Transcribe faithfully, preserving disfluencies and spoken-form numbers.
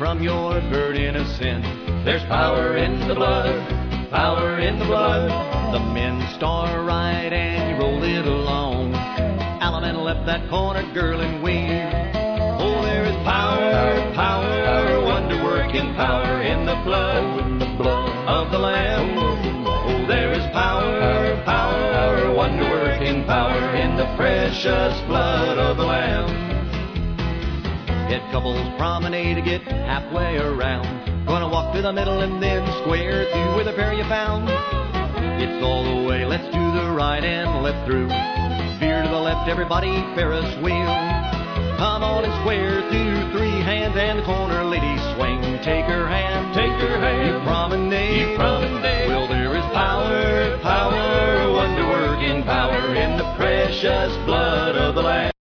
from your burden of sin. There's power in the blood, power in the blood. The men star right and you roll it along. Allemande left that corner, girl, and weave. Oh, there is power, power, wonder-working power in the blood, in the blood of the Lamb. Oh, there is power, power, wonder-working power in the precious blood of the Lamb. Head couples promenade to get halfway around. Gonna walk to the middle and then square through with a pair you found. It's all the way, let's do the right and left through. Veer to the left, everybody, Ferris wheel. Come on and square through, three hands and the corner, lady swing. Take her hand, take her hand, you promenade, you promenade. Well, there is power, power, wonder-working power in the precious blood of the Lamb.